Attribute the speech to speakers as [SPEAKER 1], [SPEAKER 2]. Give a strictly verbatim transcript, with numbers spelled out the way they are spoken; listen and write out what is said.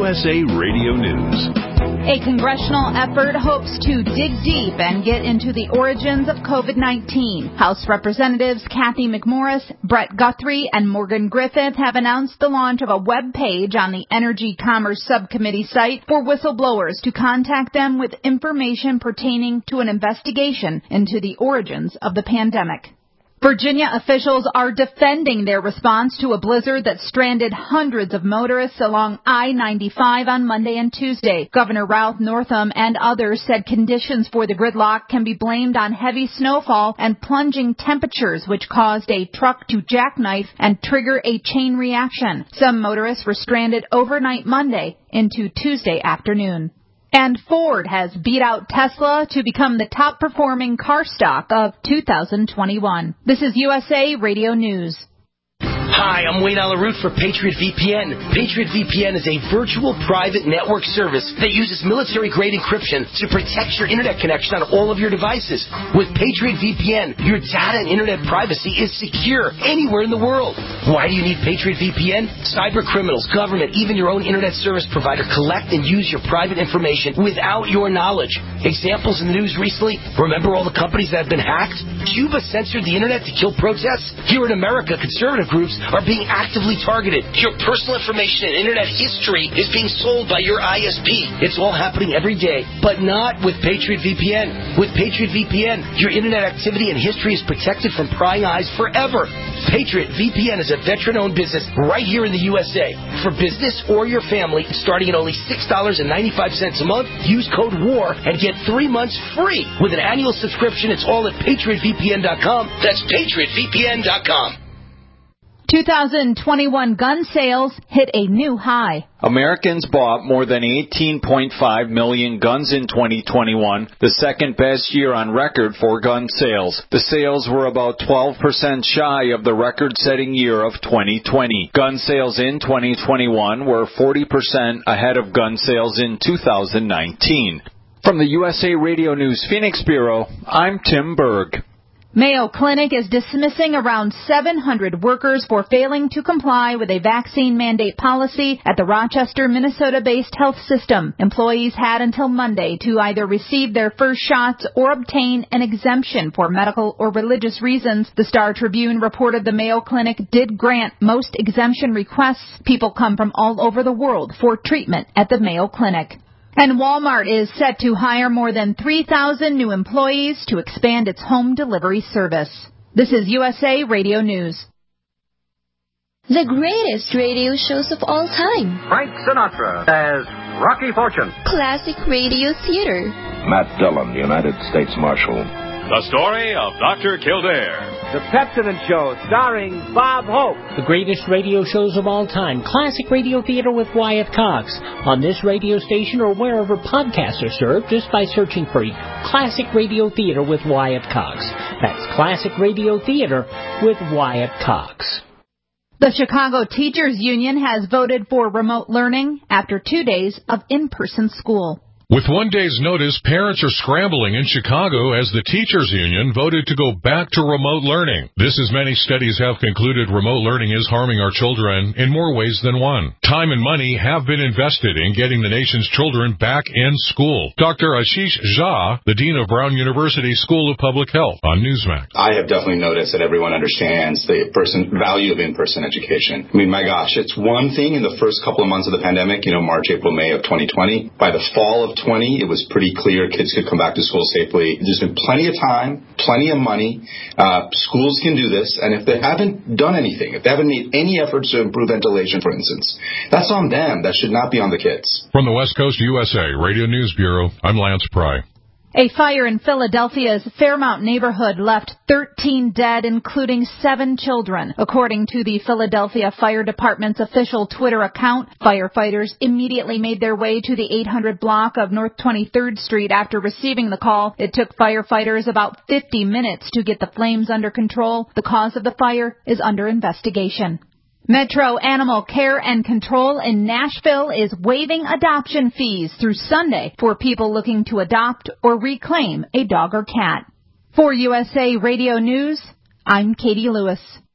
[SPEAKER 1] S A Radio News.
[SPEAKER 2] A congressional effort hopes to dig deep and get into the origins of COVID nineteen. House Representatives Kathy McMorris, Brett Guthrie, and Morgan Griffith have announced the launch of a web page on the Energy Commerce Subcommittee site for whistleblowers to contact them with information pertaining to an investigation into the origins of the pandemic. Virginia officials are defending their response to a blizzard that stranded hundreds of motorists along I ninety-five on Monday and Tuesday. Governor Ralph Northam and others said conditions for the gridlock can be blamed on heavy snowfall and plunging temperatures, which caused a truck to jackknife and trigger a chain reaction. Some motorists were stranded overnight Monday into Tuesday afternoon. And Ford has beat out Tesla to become the top-performing car stock of two thousand twenty-one. This is U S A Radio News.
[SPEAKER 3] Hi, I'm Wayne Alaroot for Patriot V P N. Patriot V P N is a virtual private network service that uses military-grade encryption to protect your internet connection on all of your devices. With Patriot V P N, your data and internet privacy is secure anywhere in the world. Why do you need Patriot V P N? Cyber criminals, government, even your own internet service provider collect and use your private information without your knowledge. Examples in the news recently, remember all the companies that have been hacked? Cuba censored the internet to kill protests? Here in America, conservative groups are being actively targeted. Your personal information and internet history is being sold by your I S P. It's all happening every day, but not with Patriot V P N. With Patriot V P N, your internet activity and history is protected from prying eyes forever. Patriot V P N is a veteran-owned business right here in the U S A. For business or your family, starting at only six dollars and ninety-five cents a month, use code WAR and get three months free. With an annual subscription, it's all at patriot v p n dot com. That's patriot v p n dot com.
[SPEAKER 2] two thousand twenty-one gun sales hit a new high.
[SPEAKER 4] Americans bought more than eighteen point five million guns in twenty twenty-one, the second best year on record for gun sales. The sales were about twelve percent shy of the record-setting year of twenty twenty. Gun sales in twenty twenty-one were forty percent ahead of gun sales in two thousand nineteen. From the U S A Radio News Phoenix Bureau, I'm Tim Berg.
[SPEAKER 2] Mayo Clinic is dismissing around seven hundred workers for failing to comply with a vaccine mandate policy at the Rochester, Minnesota-based health system. Employees had until Monday to either receive their first shots or obtain an exemption for medical or religious reasons. The Star Tribune reported the Mayo Clinic did grant most exemption requests. People come from all over the world for treatment at the Mayo Clinic. And Walmart is set to hire more than three thousand new employees to expand its home delivery service. This is U S A Radio News.
[SPEAKER 5] The greatest radio shows of all time.
[SPEAKER 6] Frank Sinatra as Rocky Fortune.
[SPEAKER 5] Classic Radio Theater.
[SPEAKER 7] Matt Dillon, United States Marshal.
[SPEAKER 8] The Story of Doctor Kildare.
[SPEAKER 6] The Pepsodent Show, starring Bob Hope.
[SPEAKER 9] The greatest radio shows of all time. Classic Radio Theater with Wyatt Cox. On this radio station or wherever podcasts are served, just by searching for Classic Radio Theater with Wyatt Cox. That's Classic Radio Theater with Wyatt Cox.
[SPEAKER 2] The Chicago Teachers Union has voted for remote learning after two days of in-person school.
[SPEAKER 10] With one day's notice, parents are scrambling in Chicago as the teachers union voted to go back to remote learning. This, as many studies have concluded, remote learning is harming our children in more ways than one. Time and money have been invested in getting the nation's children back in school. Doctor Ashish Jha, the dean of Brown University School of Public Health, on Newsmax.
[SPEAKER 11] I have definitely noticed that everyone understands the person value of in-person education. I mean, my gosh, it's one thing in the first couple of months of the pandemic, you know, March, April, May of twenty twenty. By the fall of twenty, it was pretty clear kids could come back to school safely. There's been plenty of time, plenty of money. Uh, schools can do this, and if they haven't done anything, if they haven't made any efforts to improve ventilation, for instance, that's on them. That should not be on the kids.
[SPEAKER 10] From the West Coast U S A Radio News Bureau, I'm Lance Pry.
[SPEAKER 2] A fire in Philadelphia's Fairmount neighborhood left thirteen dead, including seven children. According to the Philadelphia Fire Department's official Twitter account, firefighters immediately made their way to the eight hundred block of North twenty-third Street after receiving the call. It took firefighters about fifty minutes to get the flames under control. The cause of the fire is under investigation. Metro Animal Care and Control in Nashville is waiving adoption fees through Sunday for people looking to adopt or reclaim a dog or cat. For U S A Radio News, I'm Katie Lewis.